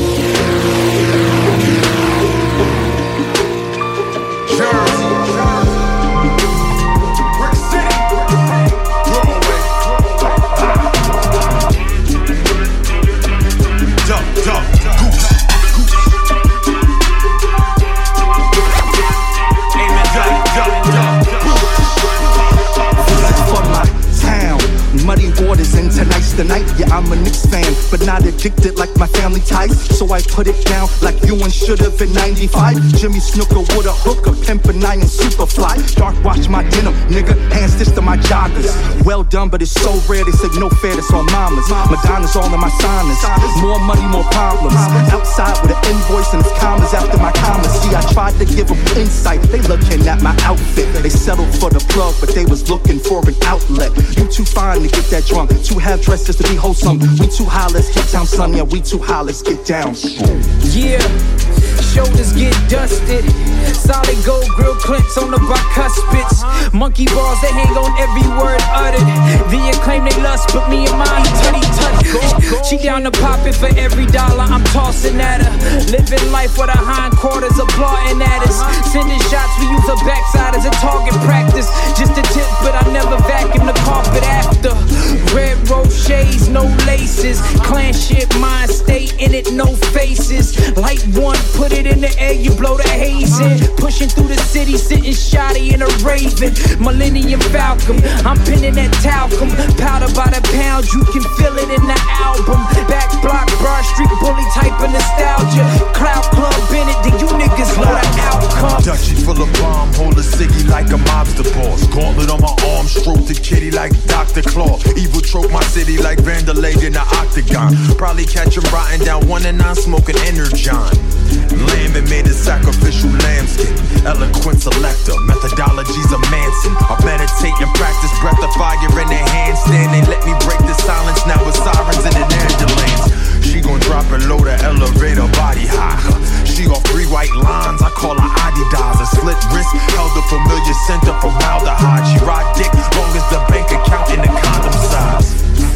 Muddy waters and tonight's the night. Yeah, I'm a Knicks fan, but not addicted like my family ties. So I put it down like Ewan should've in 95. Jimmy Snooker with a hooker, pimpin' I and Superfly. Dark watch my denim, nigga, hand stitched to my joggers. Well done, but it's so rare, they say no fair, that's on mamas. Madonna's all in my signers. More money, more problems. Outside with an invoice and it's commas after my commas. See, I tried to give them insight, they looking at my outfit. They settled for the plug, but they was looking for an outlet. You too fine to get that drunk, too half dressed just to be wholesome. We too high, let's get down, son. Yeah, we too high, let's get down. Yeah, shoulders get dusted. Solid gold grill clips on the bicuspids. Monkey bars that hang on every word uttered. The acclaim they lust, but me and mine tutty tutty. She down to pop it for every dollar I'm tossing at her. Living life with her hindquarters applauding at us. Sending shots, we use her backside as a target practice. Just a tip, but I never vacuum the carpet after. Red Rochers, no laces. Clan shit, mind stay in it, no faces. Light one, put it in the air, you blow the haze in. Pushing through the city, sitting shoddy in a Raven. Millennium Falcon, I'm pinning that talcum. Powder by the pound, you can feel it in the album. Back block, Broad Street, bully type of nostalgia. Cloud Club Bennett, do you niggas know the outcome? Dutchie full of bomb, hold a ciggy like a mobster boss. Gauntlet on my arm, stroke the kitty like Dr. Claw. Evil trope my city like Vanderlei in the octagon. Probably catch him rotting down 1 and 9 smoking Energon. Lambin made a sacrificial lambskin. Eloquent selector, methodologies of Manson. I meditate and practice breath of fire in their handstand. They let me break the silence, now with sirens in the ambulance. She gon' drop and load the elevator body high. She off 3 white lines, I call her Adidas. A slit wrist, held a familiar center for formaldehyde. She ride dick, long as the bank account in the condom size.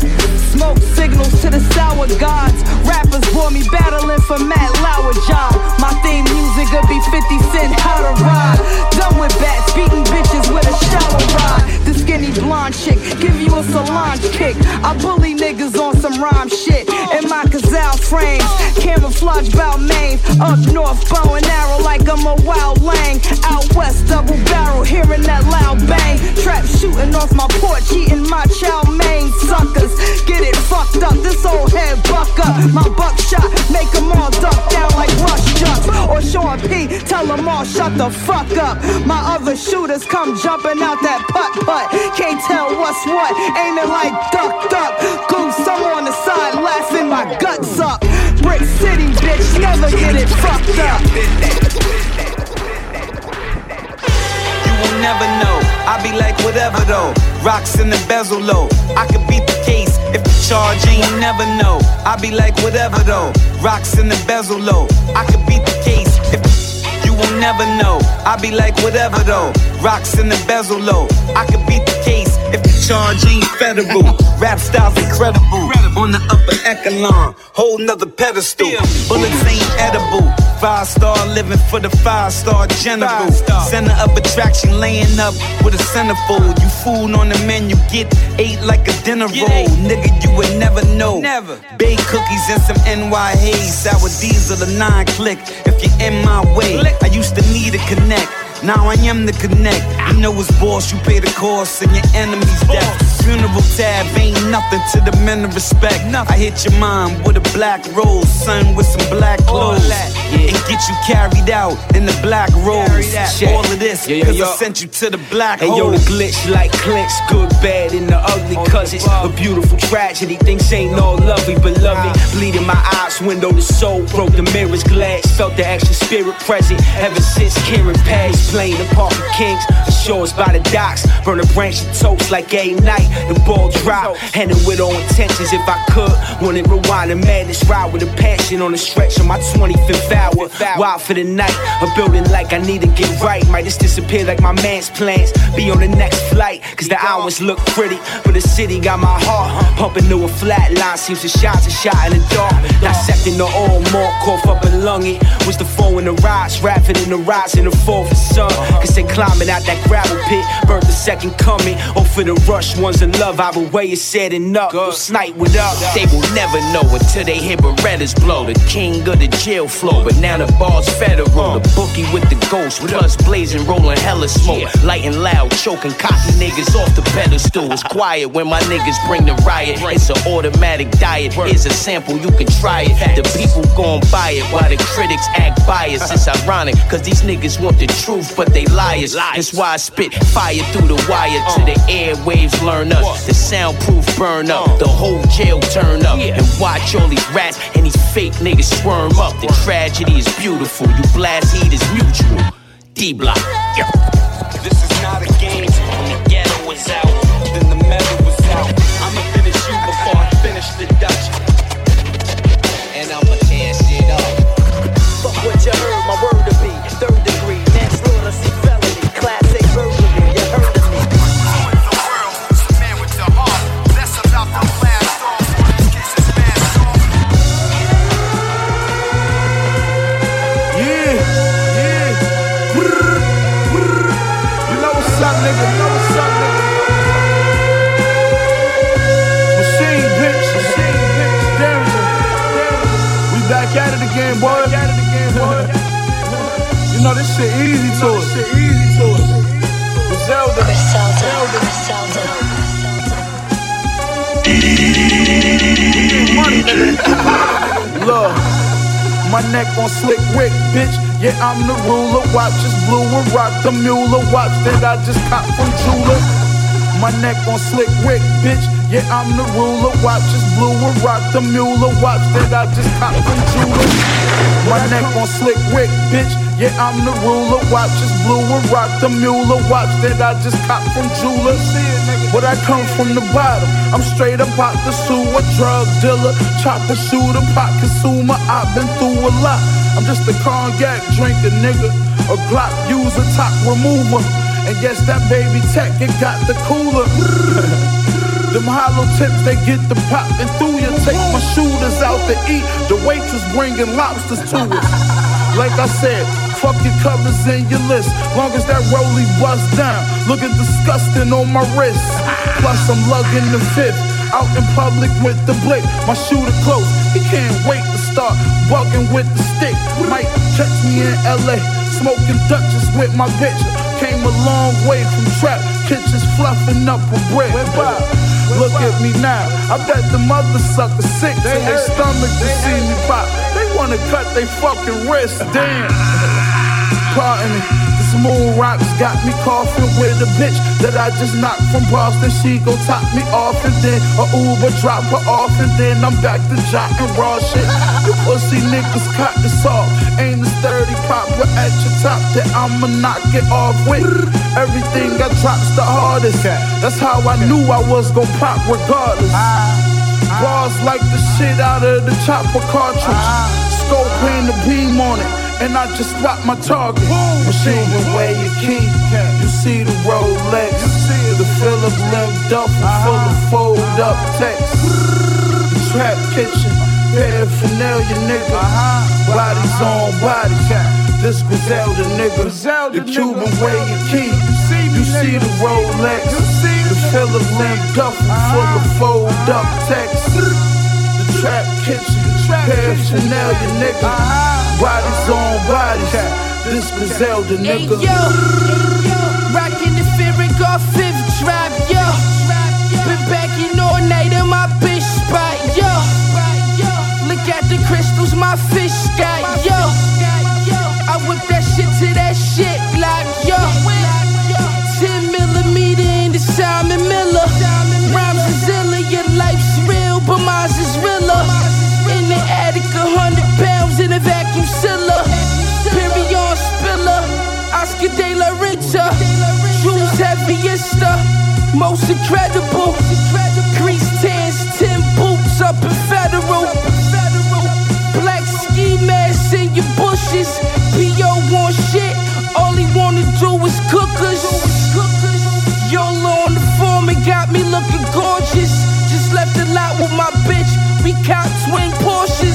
Smoke signals to the sour gods. Rappers bore me battling for Matt Lauer job. My theme music would be 50 Cent, how to ride. Done with bats, beating bitches with a shower rod. The skinny blonde chick, give you a salon kick. I bully niggas on some rhyme shit. In my Cazal frames, camouflage Balmain. Up north, bow and arrow like I'm a wild lang. Out west, double barrel, hearing that loud bang. Trap shooting off my porch, eating my chow mein. Suckers, get it far. up. My buckshot, make them all duck down like rush jumps. Or Sean P, tell them all shut the fuck up. My other shooters come jumping out that putt-putt. Can't tell what's what, aiming like duck. Goose, I'm on the side laughing my guts up. Brick City, bitch, never get it fucked up. You will never know, I be like whatever though. Rocks in the bezel low, I could beat the case if the charge ain't never know. I be like whatever though. Rocks in the bezel low, I could beat the case if you will never know. I be like whatever though. Rocks in the bezel low, I could beat the case if the charge ain't federal. Rap style's incredible, on the upper echelon, whole nother pedestal. Bullets ain't edible. 5-star living for the 5-star general. Center of attraction, laying up with a centerfold. You food on the menu, get ate like a dinner roll. Nigga, you would never know. Baked cookies and some NY haze. Sour diesel, the 9-click. If you're in my way, I used to need a connect. Now I am the connect. You know it's boss, you pay the cost and your enemy's death. Funeral tab ain't nothing to the men of respect. I hit your mom with a black rose, son with some black clothes, and get you carried out in the black rose. All of this, cause I sent you to the black hole. Hey yo, the glitch like clinch, good, bad, and the ugly. Cause it's a beautiful tragedy. Things ain't all lovely, beloved. Bleeding my eyes, window to soul, broke the mirror's glass. Felt the extra spirit present ever since Kieran passed. Playing the Park of Kings, the shores by the docks. Burn a branch of toast like a night. The ball drop, handle with all intentions if I could. Want it rewind and madness, ride with a passion on the stretch of my 25th hour. Wild for the night, a building like I need to get right. Might just disappear like my man's plans. Be on the next flight, cause the hours look pretty. But the city got my heart pumping to a flat line. Seems the shots are shot in the dark. Dissecting the all more, cough up and lung it. Was the foe in the rise, rapping in the rise in the fall for sun. Cause they climbing out that gravel pit, birth the second coming. Or for the rush ones in love, either way it's said enough. Go snipe with up. They will never know until they hear Berettas blow. The king of the jail flow, but now the bar's federal. The bookie with the ghost, plus blazing, rolling hella smoke. Lighting loud, choking cocky niggas off the pedestal. It's quiet when my niggas bring the riot. It's an automatic diet, here's a sample, you can try it. The people gon' buy it while the critics act biased. It's ironic, cause these niggas want the truth, but they liars. That's why I spit fire through the wire till the airwaves learn us. The soundproof burn up, the whole jail turn up. And watch all these rats and these fake niggas squirm up. The tragedy is beautiful, you blast heat is mutual. D-Block. This is not a game. When the ghetto was out, then the metal was out. I'ma finish you before I finish the Dutch. And I'ma tear shit up. Fuck what you heard, my word to be. 3rd degree, manslaughter, see felony. Class A burglary, you heard of me. Boy. You know this shit easy to us. Griselda. Look, my neck on Slick Rick, bitch. Yeah, I'm the ruler. Watch is blue and rock the Mueller watch that I just caught from Jeweler. My neck on Slick Rick, bitch. Yeah, I'm the ruler. Watch is blue and rock the Mueller watch that I just caught from Jeweler. My neck on Slick Rick, bitch. Yeah, I'm the ruler. Watch is blue and rock the Mueller watch that I just caught from Jeweler. But I come from the bottom. I'm straight up out the sewer, drug dealer, chopper shooter, pot consumer. I've been through a lot. I'm just a cognac drinker, nigga. A Glock user, top remover. And yes, that baby tech, it got the cooler. Them hollow tips, they get the poppin' through you. Take my shooters out to eat. The waitress bringing lobsters to us. Like I said, fuck your covers and your list. Long as that rollie bust down, looking disgusting on my wrist. Plus I'm lugging the 5th, out in public with the blick. My shooter close, he can't wait to start bugging with the stick. Might catch me in LA, smoking Dutchess with my bitch. Came a long way from trap kitchens, fluffing up a brick. Look at me now. I bet the mother suckers sick to their stomach to see me pop. They wanna cut they fucking wrist. Damn. Pardon me. Smooth rocks got me coughing with a bitch that I just knocked from Boston. She gon' top me off and then a Uber drop her off and then I'm back to jotting raw shit. You pussy niggas cut this off. Ain't a sturdy popper at your top that I'ma knock it off with. Everything I drop's the hardest. That's how I knew I was gon' pop regardless. Bars like the shit out of the chopper cartridge. Scope and the beam on it. And I just spot my target. Machine wear your key. You see the Rolex. The Philip Lim duffel full of fold up text. The trap kitchen. Paraphernalia nigga. Bodies on bodies. This Griselda nigga. The Cuban wear your key. You see the Rolex. The Philip Lim duffel full of fold up text. The trap kitchen. Paraphernalia nigga. Bodies on bodies. This Griselda nigga. Hey, yo. Rockin' the Ferric off 5th Drive, yo. Been backing all night in my bitch spot, yo. Look at the crystals my fish got, yo. I whip that shit to that shit like, yo. 10mm in the Simon Miller. Rhymes is illa, your life's real, but mine's is realer. In the attic, 100 pounds in a vacuum sealer. Perion spiller, Oscar de la Renta. Jules heaviest, most incredible. Crease tans, 10 boots up in Federal. Black ski mask in your bushes. P.O. want shit, all he wanna do is cook us. YOLO on the form and got me looking gorgeous. Just left the lot with my bitch, we count twin Porsches.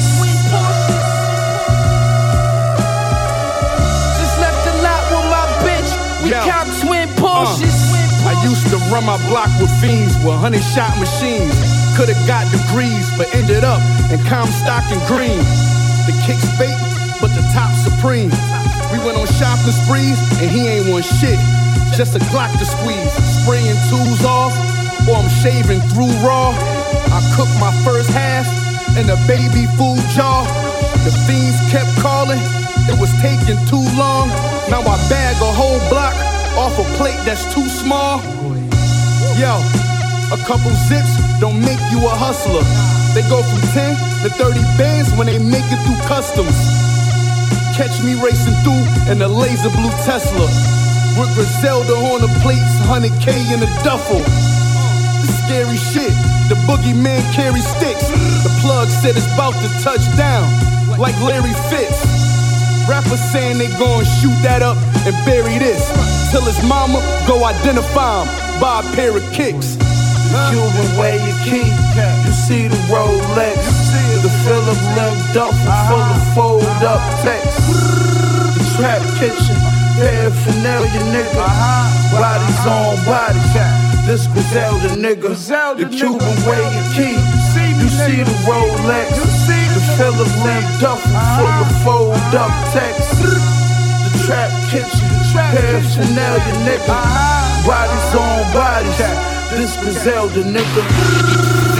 Just left the lot with my bitch, we count twin Porsches. I used to run my block with fiends with 100-shot machines. Could've got degrees, but ended up in Comstock and Green. The kick's fake, but the top supreme. We went on shopping sprees, and he ain't want shit. Just a Glock to squeeze, spraying tools off, or I'm shaving through raw. I cooked my first half in a baby food jar. The fiends kept calling, it was taking too long. Now I bag a whole block off a plate that's too small. Yo, a couple zips don't make you a hustler. They go from 10 to 30 bands when they make it through customs. Catch me racing through in a laser blue Tesla. With Griselda on the plates, 100K in a duffel. The scary shit, the boogeyman carry sticks. The plug said it's about to touch down, like Larry Fitz. Rappers saying they gon' shoot that up and bury this. Till his mama go identify him by a pair of kicks. The Cuban wear your key. You see the Rolex. The Philip Lim duffel full of fold up text. The trap kitchen. Paraphernalia nigga. Bodies on bodies. This Griselda nigga. The Cuban wear your key. You see the Rolex. The Philip Lim duffel full of fold up text. The trap kitchen. Paraphernalia nigga. Bodies on bodies. This Griselda nigga.